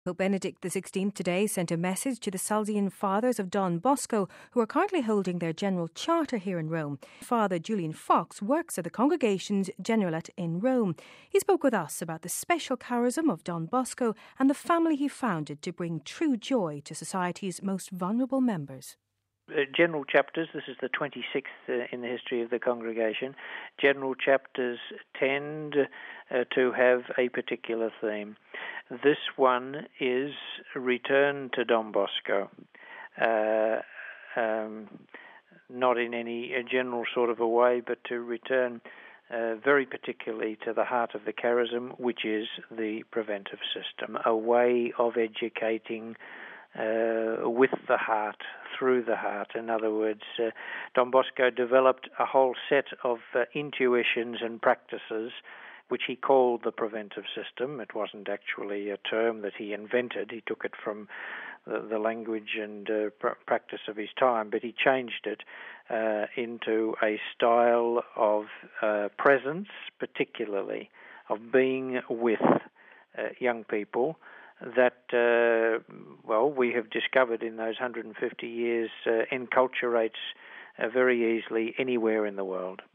Pope Benedict XVI today sent a message to the Salesian Fathers of Don Bosco, who are currently holding their general charter here in Rome. Father Julian Fox works at the Congregation's Generalate in Rome. He spoke with us about the special charism of Don Bosco and the family he founded to bring true joy to society's most vulnerable members. General chapters, this is the 26th in the history of the congregation. General chapters tend to have a particular theme. This one is Return to Don Bosco, not in any general sort of a way, but to return very particularly to the heart of the charism, which is the preventive system, a way of educating with the heart, through the heart. In other words, Don Bosco developed a whole set of intuitions and practices which he called the preventive system. It wasn't actually a term that he invented. He took it from the language and practice of his time, but he changed it into a style of presence, particularly of being with young people, that, we have discovered in those 150 years enculturates very easily anywhere in the world.